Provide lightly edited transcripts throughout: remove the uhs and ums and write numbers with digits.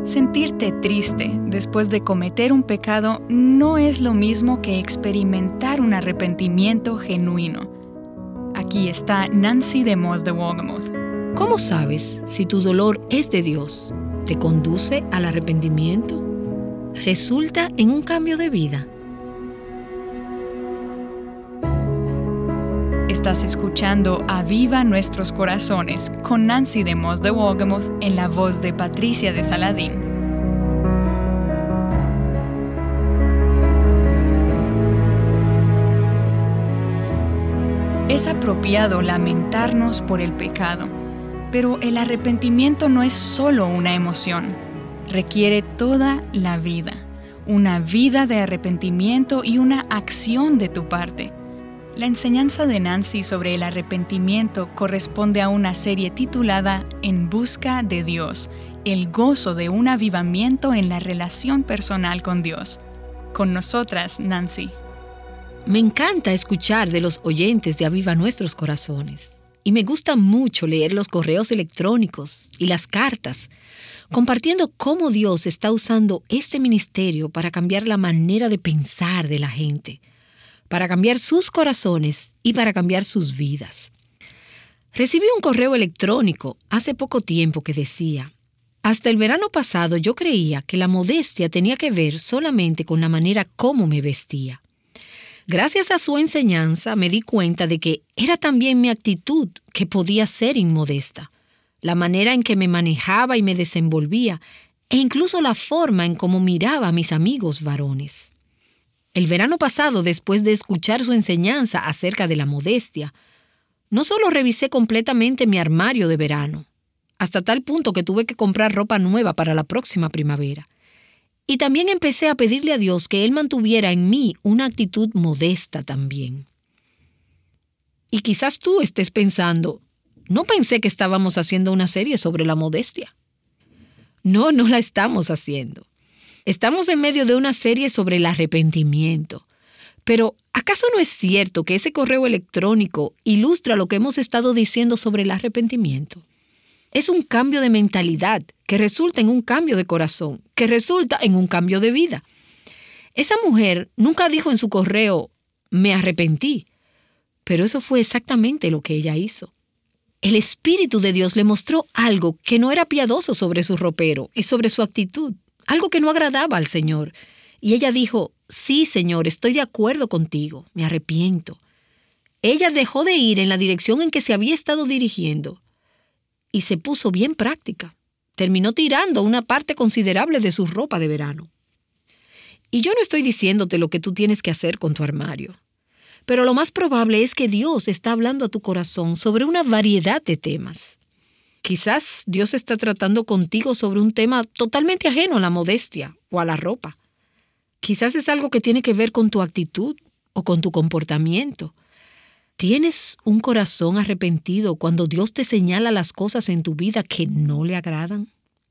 Sentirte triste después de cometer un pecado no es lo mismo que experimentar un arrepentimiento genuino. Aquí está Nancy DeMoss de Wolgemuth. ¿Cómo sabes si tu dolor es de Dios? ¿Te conduce al arrepentimiento? ¿Resulta en un cambio de vida? Estás escuchando Aviva Nuestros Corazones con Nancy DeMoss de Wolgemuth en la voz de Patricia de Saladín. Es apropiado lamentarnos por el pecado, pero el arrepentimiento no es solo una emoción, requiere toda la vida, una vida de arrepentimiento y una acción de tu parte. La enseñanza de Nancy sobre el arrepentimiento corresponde a una serie titulada En busca de Dios, el gozo de un avivamiento en la relación personal con Dios. Con nosotras, Nancy. Me encanta escuchar de los oyentes de Aviva Nuestros Corazones. Y me gusta mucho leer los correos electrónicos y las cartas, compartiendo cómo Dios está usando este ministerio para cambiar la manera de pensar de la gente, para cambiar sus corazones y para cambiar sus vidas. Recibí un correo electrónico hace poco tiempo que decía: hasta el verano pasado yo creía que la modestia tenía que ver solamente con la manera como me vestía. Gracias a su enseñanza me di cuenta de que era también mi actitud que podía ser inmodesta, la manera en que me manejaba y me desenvolvía, e incluso la forma en cómo miraba a mis amigos varones. El verano pasado, después de escuchar su enseñanza acerca de la modestia, no solo revisé completamente mi armario de verano, hasta tal punto que tuve que comprar ropa nueva para la próxima primavera, y también empecé a pedirle a Dios que Él mantuviera en mí una actitud modesta también. Y quizás tú estés pensando, no pensé que estábamos haciendo una serie sobre la modestia. No la estamos haciendo. Estamos en medio de una serie sobre el arrepentimiento. Pero, ¿acaso no es cierto que ese correo electrónico ilustra lo que hemos estado diciendo sobre el arrepentimiento? Es un cambio de mentalidad que resulta en un cambio de corazón, que resulta en un cambio de vida. Esa mujer nunca dijo en su correo, me arrepentí, pero eso fue exactamente lo que ella hizo. El Espíritu de Dios le mostró algo que no era piadoso sobre su ropero y sobre su actitud, algo que no agradaba al Señor. Y ella dijo, sí, Señor, estoy de acuerdo contigo, me arrepiento. Ella dejó de ir en la dirección en que se había estado dirigiendo y se puso bien práctica. Terminó tirando una parte considerable de su ropa de verano. Y yo no estoy diciéndote lo que tú tienes que hacer con tu armario, pero lo más probable es que Dios está hablando a tu corazón sobre una variedad de temas. Quizás Dios está tratando contigo sobre un tema totalmente ajeno a la modestia o a la ropa. Quizás es algo que tiene que ver con tu actitud o con tu comportamiento. ¿Tienes un corazón arrepentido cuando Dios te señala las cosas en tu vida que no le agradan?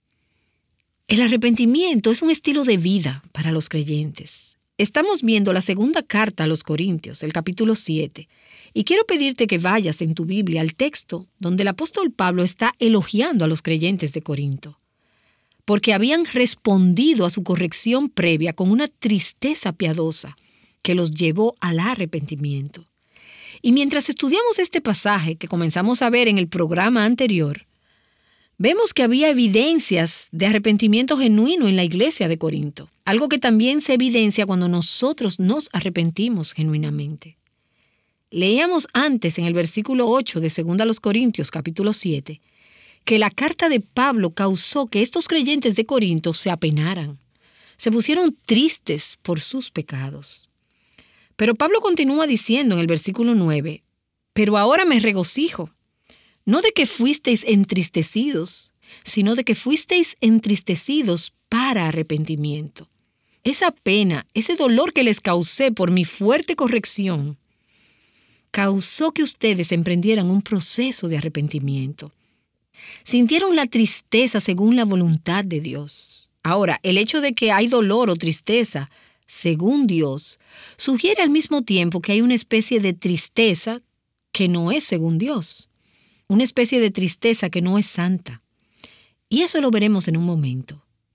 El arrepentimiento es un estilo de vida para los creyentes. Estamos viendo la segunda carta a los Corintios, el capítulo 7. Y quiero pedirte que vayas en tu Biblia al texto donde el apóstol Pablo está elogiando a los creyentes de Corinto, porque habían respondido a su corrección previa con una tristeza piadosa que los llevó al arrepentimiento. Y mientras estudiamos este pasaje que comenzamos a ver en el programa anterior, vemos que había evidencias de arrepentimiento genuino en la iglesia de Corinto, algo que también se evidencia cuando nosotros nos arrepentimos genuinamente. Leíamos antes en el versículo 8 de 2 Corintios capítulo 7 que la carta de Pablo causó que estos creyentes de Corinto se apenaran, se pusieron tristes por sus pecados. Pero Pablo continúa diciendo en el versículo 9, pero ahora me regocijo, no de que fuisteis entristecidos, sino de que fuisteis entristecidos para arrepentimiento. Esa pena, ese dolor que les causé por mi fuerte corrección, causó que ustedes emprendieran un proceso de arrepentimiento. Sintieron la tristeza según la voluntad de Dios. Ahora, el hecho de que hay dolor o tristeza según Dios sugiere al mismo tiempo que hay una especie de tristeza que no es según Dios, una especie de tristeza que no es santa. Y eso lo veremos en un momento.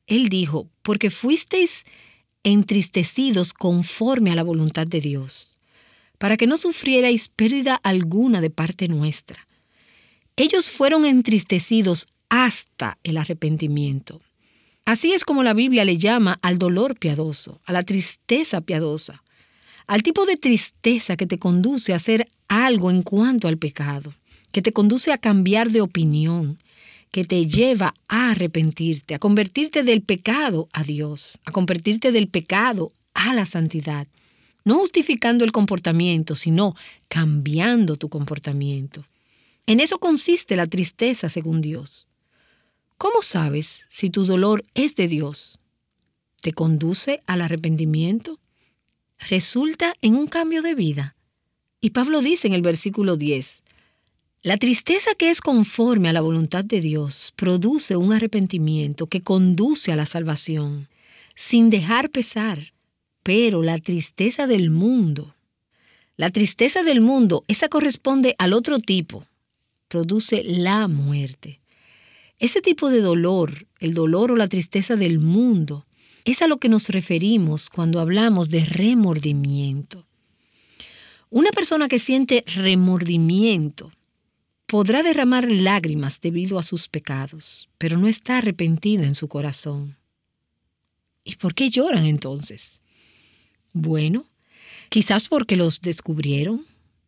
Él dijo, porque fuisteis entristecidos conforme a la voluntad de Dios, para que no sufrierais pérdida alguna de parte nuestra. Ellos fueron entristecidos hasta el arrepentimiento. Así es como la Biblia le llama al dolor piadoso, a la tristeza piadosa, al tipo de tristeza que te conduce a hacer algo en cuanto al pecado, que te conduce a cambiar de opinión, que te lleva a arrepentirte, a convertirte del pecado a Dios, a convertirte del pecado a la santidad. No justificando el comportamiento, sino cambiando tu comportamiento. En eso consiste la tristeza según Dios. ¿Cómo sabes si tu dolor es de Dios? ¿Te conduce al arrepentimiento? ¿Resulta en un cambio de vida? Y Pablo dice en el versículo 10, la tristeza que es conforme a la voluntad de Dios produce un arrepentimiento que conduce a la salvación, sin dejar pesar. Pero la tristeza del mundo, esa corresponde al otro tipo, produce la muerte. Ese tipo de dolor, el dolor o la tristeza del mundo, es a lo que nos referimos cuando hablamos de remordimiento. Una persona que siente remordimiento podrá derramar lágrimas debido a sus pecados, pero no está arrepentida en su corazón. ¿Y por qué lloran entonces? Bueno, quizás porque los descubrieron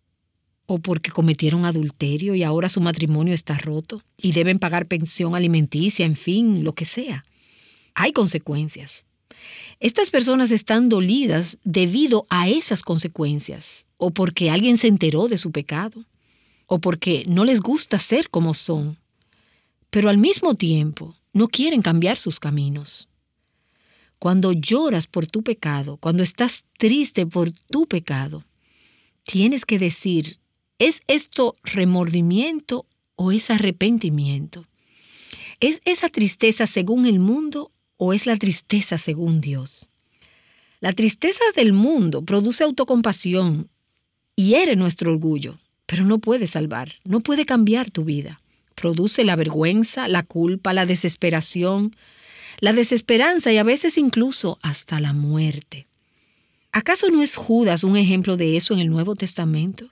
o porque cometieron adulterio y ahora su matrimonio está roto y deben pagar pensión alimenticia, en fin, lo que sea. Hay consecuencias. Estas personas están dolidas debido a esas consecuencias o porque alguien se enteró de su pecado o porque no les gusta ser como son, pero al mismo tiempo no quieren cambiar sus caminos. Cuando lloras por tu pecado, cuando estás triste por tu pecado, tienes que decir, ¿es esto remordimiento o es arrepentimiento? ¿Es esa tristeza según el mundo o es la tristeza según Dios? La tristeza del mundo produce autocompasión, hiere nuestro orgullo, pero no puede salvar, no puede cambiar tu vida. Produce la vergüenza, la culpa, la desesperación, la desesperanza y a veces incluso hasta la muerte. ¿Acaso no es Judas un ejemplo de eso en el Nuevo Testamento?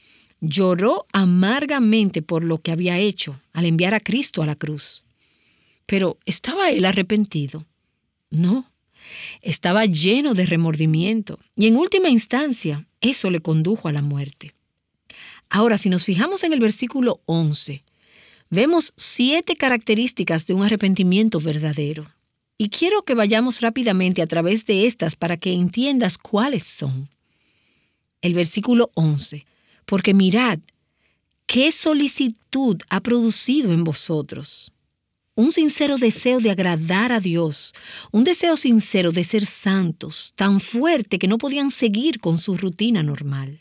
Lloró amargamente por lo que había hecho al enviar a Cristo a la cruz. Pero ¿estaba él arrepentido? No, estaba lleno de remordimiento y en última instancia eso le condujo a la muerte. Ahora, si nos fijamos en el versículo 11, vemos 7 características de un arrepentimiento verdadero. Y quiero que vayamos rápidamente a través de estas para que entiendas cuáles son. El versículo 11. Porque mirad, qué solicitud ha producido en vosotros. Un sincero deseo de agradar a Dios, un deseo sincero de ser santos, tan fuerte que no podían seguir con su rutina normal.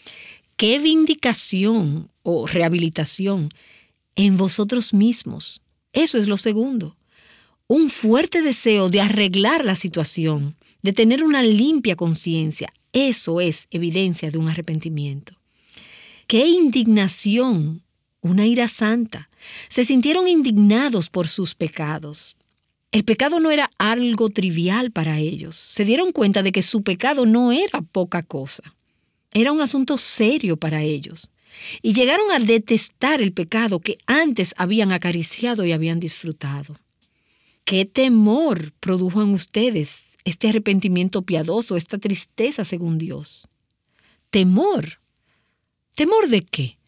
Qué vindicación o rehabilitación en vosotros mismos. Eso es lo segundo. Un fuerte deseo de arreglar la situación, de tener una limpia conciencia. Eso es evidencia de un arrepentimiento. ¡Qué indignación! Una ira santa. Se sintieron indignados por sus pecados. El pecado no era algo trivial para ellos. Se dieron cuenta de que su pecado no era poca cosa. Era un asunto serio para ellos. Y llegaron a detestar el pecado que antes habían acariciado y habían disfrutado. ¿Qué temor produjo en ustedes este arrepentimiento piadoso, esta tristeza según Dios? ¿Temor? ¿Temor de qué?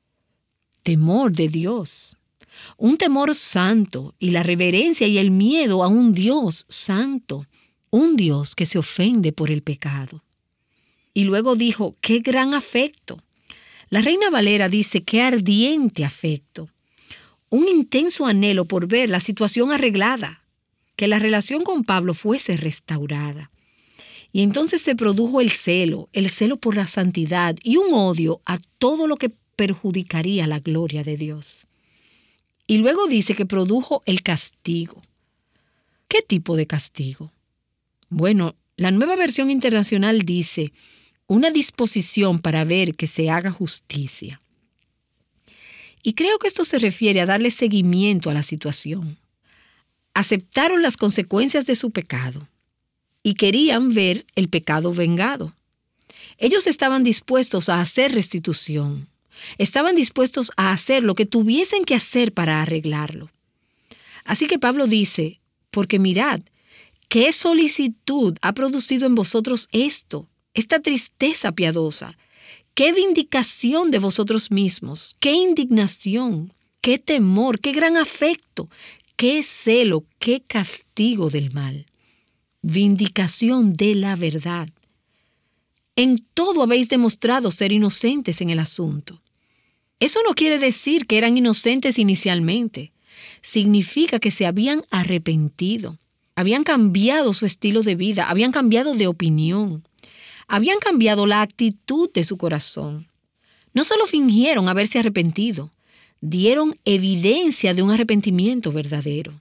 Temor de Dios. Un temor santo y la reverencia y el miedo a un Dios santo, un Dios que se ofende por el pecado. Y luego dijo, ¡qué gran afecto! La Reina Valera dice, ¡qué ardiente afecto! Un intenso anhelo por ver la situación arreglada, que la relación con Pablo fuese restaurada. Y entonces se produjo el celo por la santidad y un odio a todo lo que perjudicaría la gloria de Dios. Y luego dice que produjo el castigo. ¿Qué tipo de castigo? Bueno, la Nueva Versión Internacional dice, una disposición para ver que se haga justicia. Y creo que esto se refiere a darle seguimiento a la situación, aceptaron las consecuencias de su pecado y querían ver el pecado vengado. Ellos estaban dispuestos a hacer restitución. Estaban dispuestos a hacer lo que tuviesen que hacer para arreglarlo. Así que Pablo dice, porque mirad, qué solicitud ha producido en vosotros esto, esta tristeza piadosa, qué vindicación de vosotros mismos, qué indignación, qué temor, qué gran afecto, qué celo, qué castigo del mal. Vindicación de la verdad. En todo habéis demostrado ser inocentes en el asunto. Eso no quiere decir que eran inocentes inicialmente. Significa que se habían arrepentido, habían cambiado su estilo de vida, habían cambiado de opinión, habían cambiado la actitud de su corazón. No solo fingieron haberse arrepentido, dieron evidencia de un arrepentimiento verdadero.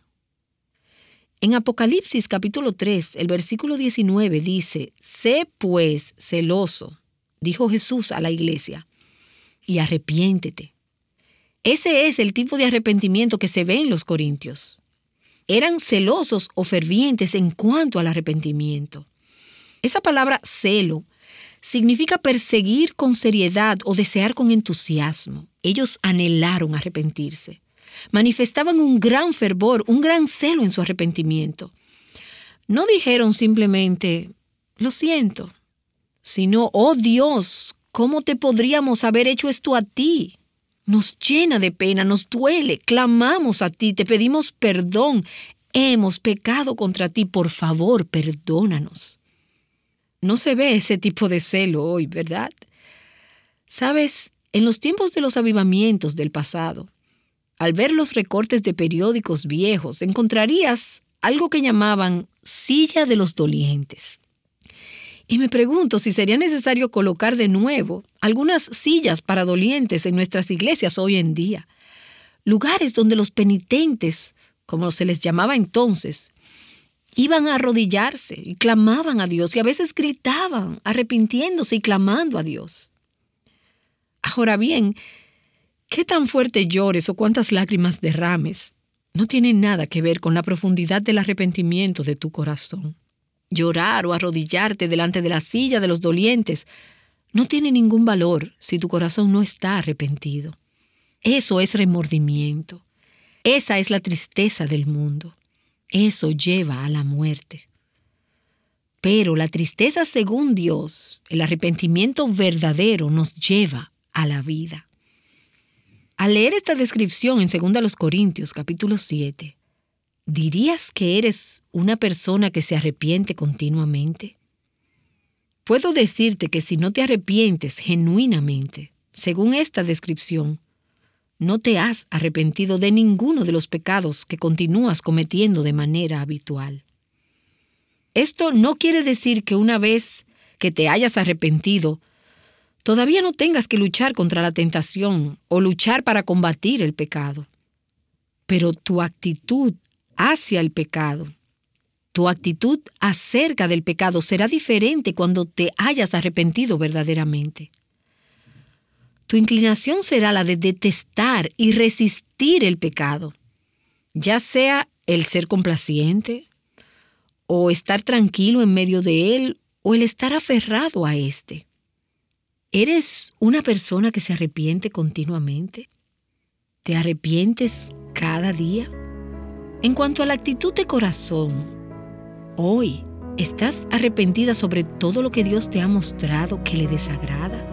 En Apocalipsis capítulo 3, el versículo 19 dice, «Sé pues celoso», dijo Jesús a la iglesia, «y arrepiéntete». Ese es el tipo de arrepentimiento que se ve en los corintios. Eran celosos o fervientes en cuanto al arrepentimiento. Esa palabra celo significa perseguir con seriedad o desear con entusiasmo. Ellos anhelaron arrepentirse. Manifestaban un gran fervor, un gran celo en su arrepentimiento. No dijeron simplemente, lo siento, sino, oh Dios, ¿cómo te podríamos haber hecho esto a ti? Nos llena de pena, nos duele, clamamos a ti, te pedimos perdón, hemos pecado contra ti, por favor, perdónanos. No se ve ese tipo de celo hoy, ¿verdad? Sabes, en los tiempos de los avivamientos del pasado, al ver los recortes de periódicos viejos, encontrarías algo que llamaban silla de los dolientes. Y me pregunto si sería necesario colocar de nuevo algunas sillas para dolientes en nuestras iglesias hoy en día. Lugares donde los penitentes, como se les llamaba entonces, iban a arrodillarse y clamaban a Dios y a veces gritaban, arrepintiéndose y clamando a Dios. Ahora bien, qué tan fuerte llores o cuántas lágrimas derrames no tiene nada que ver con la profundidad del arrepentimiento de tu corazón. Llorar o arrodillarte delante de la silla de los dolientes no tiene ningún valor si tu corazón no está arrepentido. Eso es remordimiento. Esa es la tristeza del mundo. Eso lleva a la muerte. Pero la tristeza según Dios, el arrepentimiento verdadero, nos lleva a la vida. Al leer esta descripción en 2 Corintios capítulo 7, ¿dirías que eres una persona que se arrepiente continuamente? Puedo decirte que si no te arrepientes genuinamente, según esta descripción, no te has arrepentido de ninguno de los pecados que continúas cometiendo de manera habitual. Esto no quiere decir que una vez que te hayas arrepentido, todavía no tengas que luchar contra la tentación o luchar para combatir el pecado. Pero tu actitud hacia el pecado, tu actitud acerca del pecado será diferente cuando te hayas arrepentido verdaderamente. Tu inclinación será la de detestar y resistir el pecado, ya sea el ser complaciente, o estar tranquilo en medio de él, o el estar aferrado a éste. ¿Eres una persona que se arrepiente continuamente? ¿Te arrepientes cada día? En cuanto a la actitud de corazón, hoy, ¿estás arrepentida sobre todo lo que Dios te ha mostrado que le desagrada?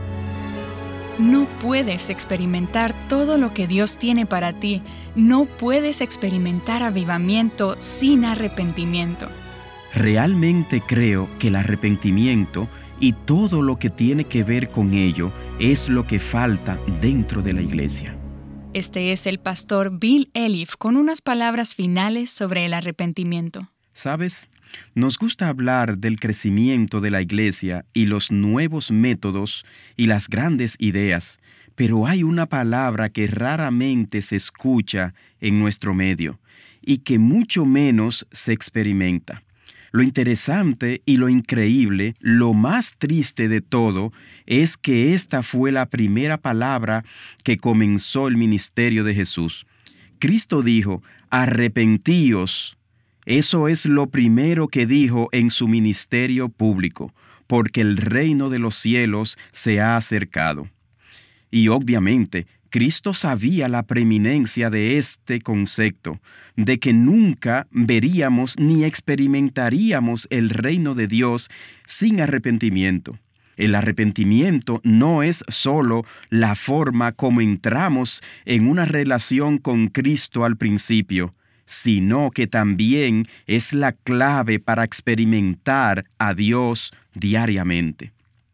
No puedes experimentar todo lo que Dios tiene para ti. No puedes experimentar avivamiento sin arrepentimiento. Realmente creo que el arrepentimiento y todo lo que tiene que ver con ello es lo que falta dentro de la iglesia. Este es el pastor Bill Elliff con unas palabras finales sobre el arrepentimiento. ¿Sabes? Nos gusta hablar del crecimiento de la iglesia y los nuevos métodos y las grandes ideas, pero hay una palabra que raramente se escucha en nuestro medio y que mucho menos se experimenta. Lo interesante y lo increíble, lo más triste de todo, es que esta fue la primera palabra que comenzó el ministerio de Jesús. Cristo dijo, arrepentíos. Eso es lo primero que dijo en su ministerio público, porque el reino de los cielos se ha acercado. Y obviamente, Cristo sabía la preeminencia de este concepto, de que nunca veríamos ni experimentaríamos el reino de Dios sin arrepentimiento. El arrepentimiento no es solo la forma como entramos en una relación con Cristo al principio, sino que también es la clave para experimentar a Dios diariamente.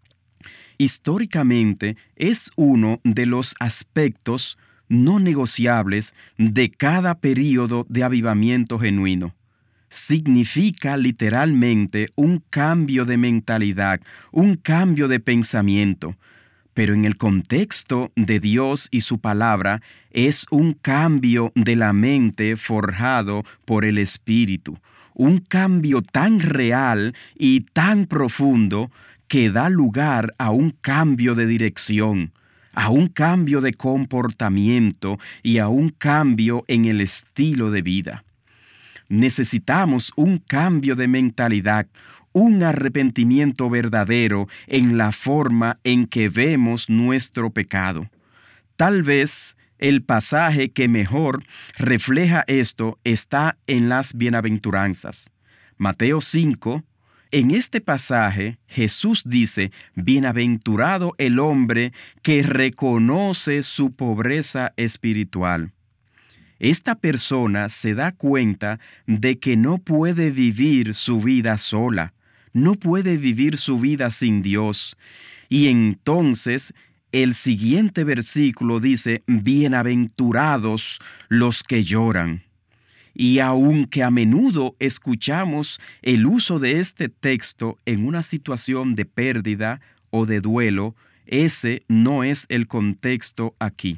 Históricamente es uno de los aspectos no negociables de cada período de avivamiento genuino. Significa literalmente un cambio de mentalidad, un cambio de pensamiento, pero en el contexto de Dios y su palabra es un cambio de la mente forjado por el Espíritu, un cambio tan real y tan profundo que da lugar a un cambio de dirección, a un cambio de comportamiento y a un cambio en el estilo de vida. Necesitamos un cambio de mentalidad, un arrepentimiento verdadero en la forma en que vemos nuestro pecado. Tal vez el pasaje que mejor refleja esto está en las bienaventuranzas. Mateo 5. En este pasaje, Jesús dice, bienaventurado el hombre que reconoce su pobreza espiritual. Esta persona se da cuenta de que no puede vivir su vida sola, no puede vivir su vida sin Dios. Y entonces el siguiente versículo dice, bienaventurados los que lloran. Y aunque a menudo escuchamos el uso de este texto en una situación de pérdida o de duelo, ese no es el contexto aquí.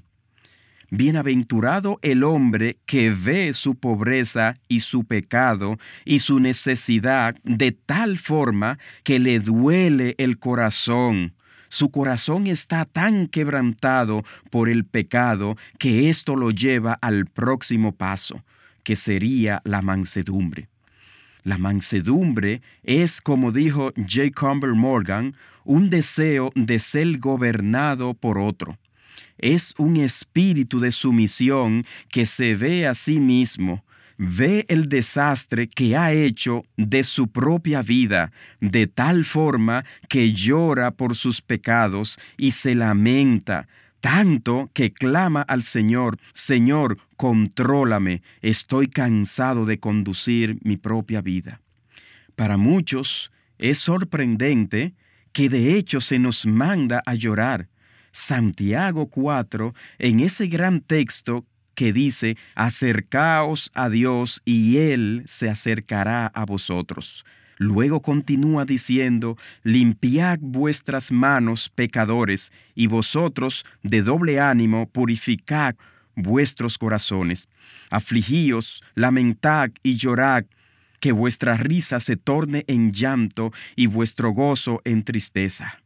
Bienaventurado el hombre que ve su pobreza y su pecado y su necesidad de tal forma que le duele el corazón. Su corazón está tan quebrantado por el pecado que esto lo lleva al próximo paso, que sería la mansedumbre. La mansedumbre es, como dijo J. Campbell Morgan, un deseo de ser gobernado por otro. Es un espíritu de sumisión que se ve a sí mismo, ve el desastre que ha hecho de su propia vida, de tal forma que llora por sus pecados y se lamenta, tanto que clama al Señor, Señor, contrólame, estoy cansado de conducir mi propia vida. Para muchos es sorprendente que de hecho se nos manda a llorar. Santiago 4, en ese gran texto que dice, acercaos a Dios y Él se acercará a vosotros. Luego continúa diciendo, limpiad vuestras manos, pecadores, y vosotros, de doble ánimo, purificad vuestros corazones. Afligíos, lamentad y llorad, que vuestra risa se torne en llanto y vuestro gozo en tristeza.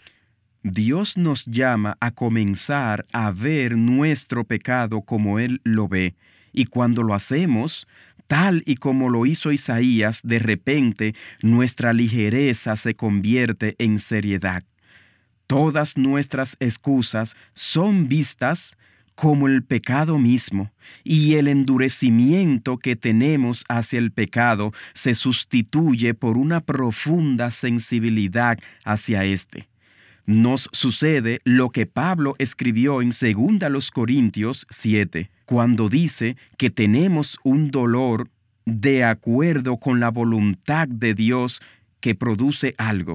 Dios nos llama a comenzar a ver nuestro pecado como Él lo ve, y cuando lo hacemos, tal y como lo hizo Isaías, de repente nuestra ligereza se convierte en seriedad. Todas nuestras excusas son vistas como el pecado mismo, y el endurecimiento que tenemos hacia el pecado se sustituye por una profunda sensibilidad hacia éste. Nos sucede lo que Pablo escribió en 2 Corintios 7, cuando dice que tenemos un dolor de acuerdo con la voluntad de Dios que produce algo.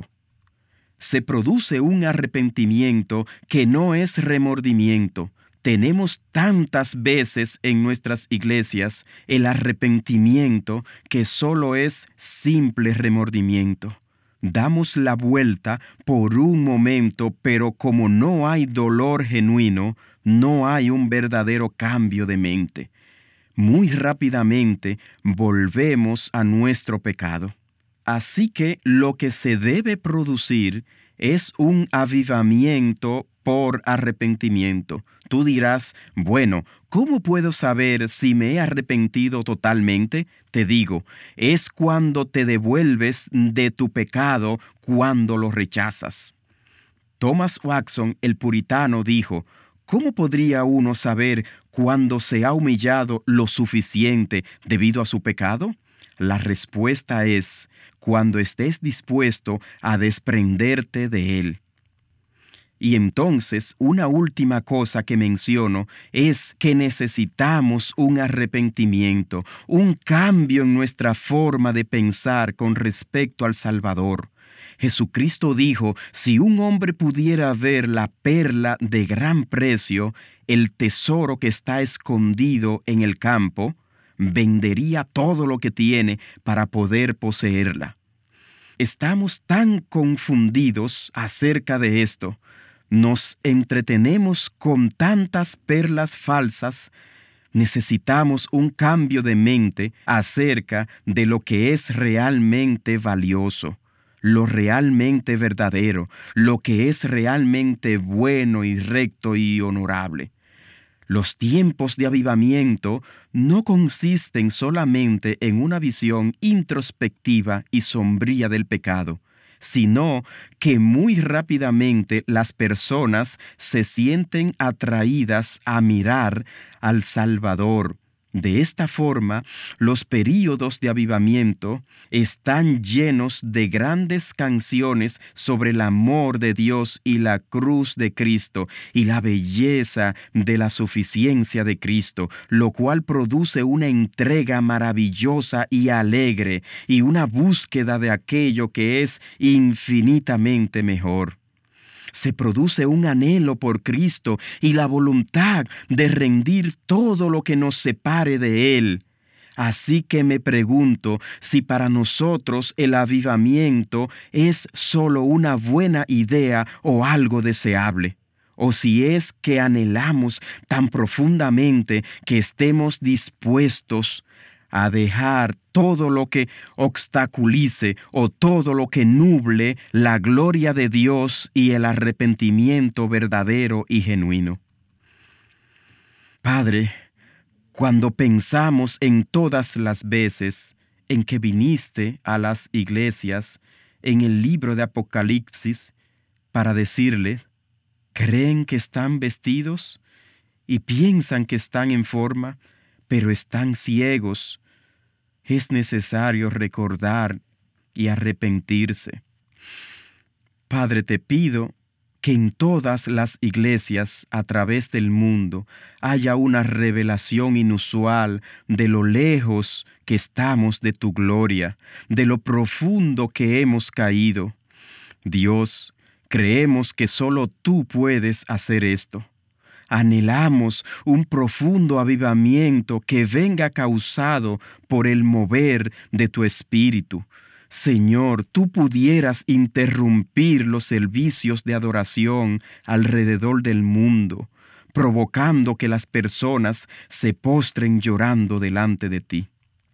Se produce un arrepentimiento que no es remordimiento. Tenemos tantas veces en nuestras iglesias el arrepentimiento que solo es simple remordimiento. Damos la vuelta por un momento, pero como no hay dolor genuino, no hay un verdadero cambio de mente. Muy rápidamente volvemos a nuestro pecado. Así que lo que se debe producir es un avivamiento por arrepentimiento. Tú dirás, bueno, ¿cómo puedo saber si me he arrepentido totalmente? Te digo, es cuando te devuelves de tu pecado, cuando lo rechazas. Thomas Watson, el puritano, dijo, ¿cómo podría uno saber cuándo se ha humillado lo suficiente debido a su pecado? La respuesta es cuando estés dispuesto a desprenderte de él. Y entonces, una última cosa que menciono es que necesitamos un arrepentimiento, un cambio en nuestra forma de pensar con respecto al Salvador. Jesucristo dijo, si un hombre pudiera ver la perla de gran precio, el tesoro que está escondido en el campo, vendería todo lo que tiene para poder poseerla. Estamos tan confundidos acerca de esto. Nos entretenemos con tantas perlas falsas. Necesitamos un cambio de mente acerca de lo que es realmente valioso, lo realmente verdadero, lo que es realmente bueno y recto y honorable. Los tiempos de avivamiento no consisten solamente en una visión introspectiva y sombría del pecado, sino que muy rápidamente las personas se sienten atraídas a mirar al Salvador. De esta forma, los períodos de avivamiento están llenos de grandes canciones sobre el amor de Dios y la cruz de Cristo y la belleza de la suficiencia de Cristo, lo cual produce una entrega maravillosa y alegre y una búsqueda de aquello que es infinitamente mejor. Se produce un anhelo por Cristo y la voluntad de rendir todo lo que nos separe de Él. Así que me pregunto si para nosotros el avivamiento es solo una buena idea o algo deseable, o si es que anhelamos tan profundamente que estemos dispuestos a dejar todo lo que obstaculice o todo lo que nuble la gloria de Dios y el arrepentimiento verdadero y genuino. Padre, cuando pensamos en todas las veces en que viniste a las iglesias en el libro de Apocalipsis para decirles, creen que están vestidos y piensan que están en forma, pero están ciegos, es necesario recordar y arrepentirse. Padre, te pido que en todas las iglesias a través del mundo haya una revelación inusual de lo lejos que estamos de tu gloria, de lo profundo que hemos caído. Dios, creemos que solo tú puedes hacer esto. Anhelamos un profundo avivamiento que venga causado por el mover de tu Espíritu. Señor, tú pudieras interrumpir los servicios de adoración alrededor del mundo, provocando que las personas se postren llorando delante de ti.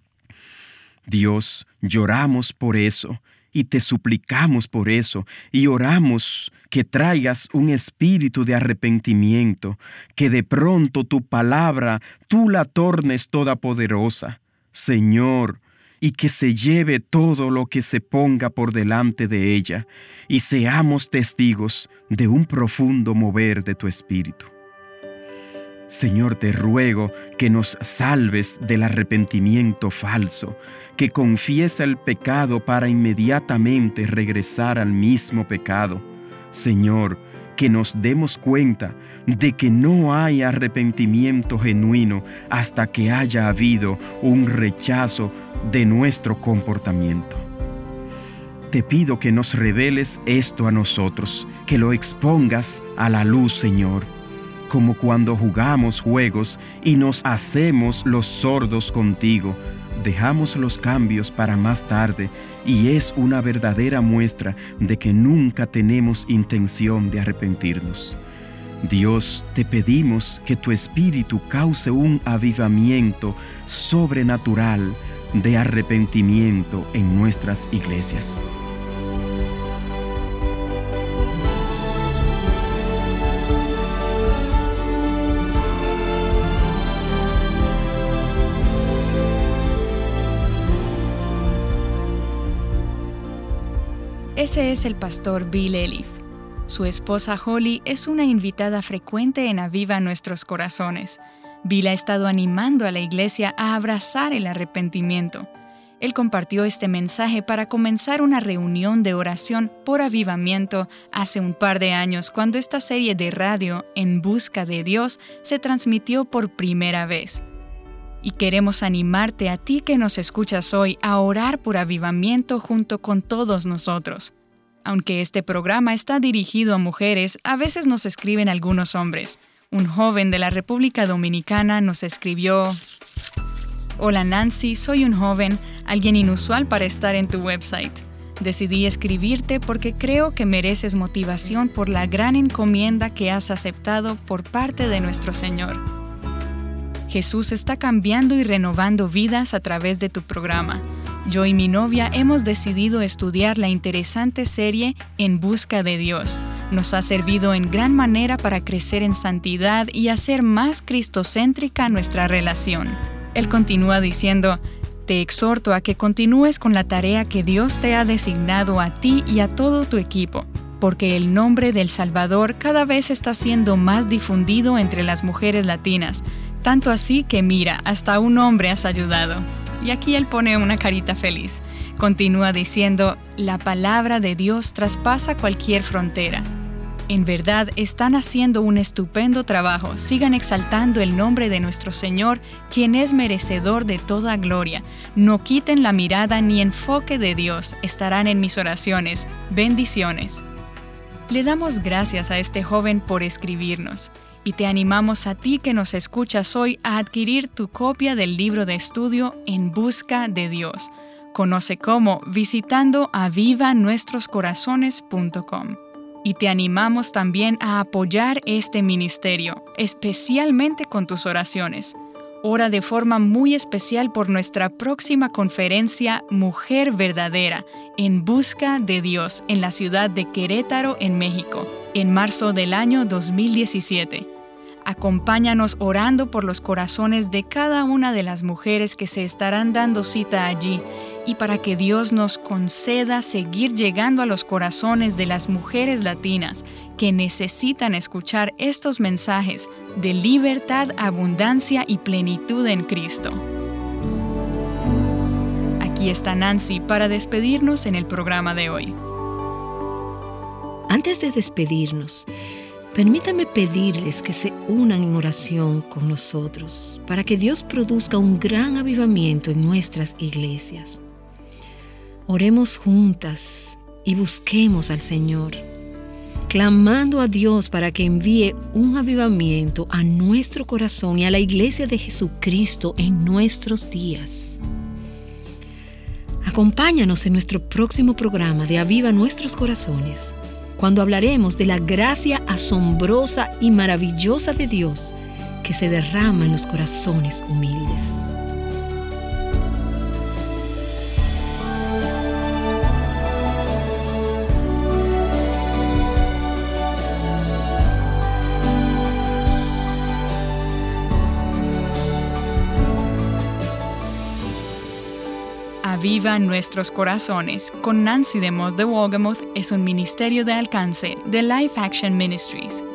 Dios, lloramos por eso y te suplicamos por eso y oramos que traigas un espíritu de arrepentimiento, que de pronto tu palabra tú la tornes toda poderosa, Señor, y que se lleve todo lo que se ponga por delante de ella y seamos testigos de un profundo mover de tu espíritu. Señor, te ruego que nos salves del arrepentimiento falso, que confiesa el pecado para inmediatamente regresar al mismo pecado. Señor, que nos demos cuenta de que no hay arrepentimiento genuino hasta que haya habido un rechazo de nuestro comportamiento. Te pido que nos reveles esto a nosotros, que lo expongas a la luz, Señor, como cuando jugamos juegos y nos hacemos los sordos contigo. Dejamos los cambios para más tarde y es una verdadera muestra de que nunca tenemos intención de arrepentirnos. Dios, te pedimos que tu Espíritu cause un avivamiento sobrenatural de arrepentimiento en nuestras iglesias. Ese es el pastor Bill Elif. Su esposa Holly es una invitada frecuente en Aviva Nuestros Corazones. Bill ha estado animando a la iglesia a abrazar el arrepentimiento. Él compartió este mensaje para comenzar una reunión de oración por avivamiento hace un par de años, cuando esta serie de radio, En Busca de Dios, se transmitió por primera vez. Y queremos animarte a ti que nos escuchas hoy a orar por avivamiento junto con todos nosotros. Aunque este programa está dirigido a mujeres, a veces nos escriben algunos hombres. Un joven de la República Dominicana nos escribió: Hola Nancy, soy un joven, alguien inusual para estar en tu website. Decidí escribirte porque creo que mereces motivación por la gran encomienda que has aceptado por parte de nuestro Señor. Jesús está cambiando y renovando vidas a través de tu programa. Yo y mi novia hemos decidido estudiar la interesante serie En Busca de Dios. Nos ha servido en gran manera para crecer en santidad y hacer más cristocéntrica nuestra relación. Él continúa diciendo: te exhorto a que continúes con la tarea que Dios te ha designado a ti y a todo tu equipo, porque el nombre del Salvador cada vez está siendo más difundido entre las mujeres latinas, tanto así que mira, hasta un hombre has ayudado. Y aquí él pone una carita feliz. Continúa diciendo: la palabra de Dios traspasa cualquier frontera. En verdad, están haciendo un estupendo trabajo. Sigan exaltando el nombre de nuestro Señor, quien es merecedor de toda gloria. No quiten la mirada ni enfoque de Dios. Estarán en mis oraciones. Bendiciones. Le damos gracias a este joven por escribirnos. Y te animamos a ti que nos escuchas hoy a adquirir tu copia del libro de estudio En Busca de Dios. Conoce cómo visitando avivanuestroscorazones.com. Y te animamos también a apoyar este ministerio, especialmente con tus oraciones. Ora de forma muy especial por nuestra próxima conferencia Mujer Verdadera, En Busca de Dios, en la ciudad de Querétaro, en México, en marzo del año 2017. Acompáñanos orando por los corazones de cada una de las mujeres que se estarán dando cita allí y para que Dios nos conceda seguir llegando a los corazones de las mujeres latinas que necesitan escuchar estos mensajes de libertad, abundancia y plenitud en Cristo. Aquí está Nancy para despedirnos en el programa de hoy. Antes de despedirnos, permítame pedirles que se unan en oración con nosotros para que Dios produzca un gran avivamiento en nuestras iglesias. Oremos juntas y busquemos al Señor, clamando a Dios para que envíe un avivamiento a nuestro corazón y a la iglesia de Jesucristo en nuestros días. Acompáñanos en nuestro próximo programa de Aviva Nuestros Corazones, cuando hablaremos de la gracia asombrosa y maravillosa de Dios que se derrama en los corazones humildes. Aviva Nuestros Corazones con Nancy DeMoss de Wolgemuth es un ministerio de alcance de Life Action Ministries.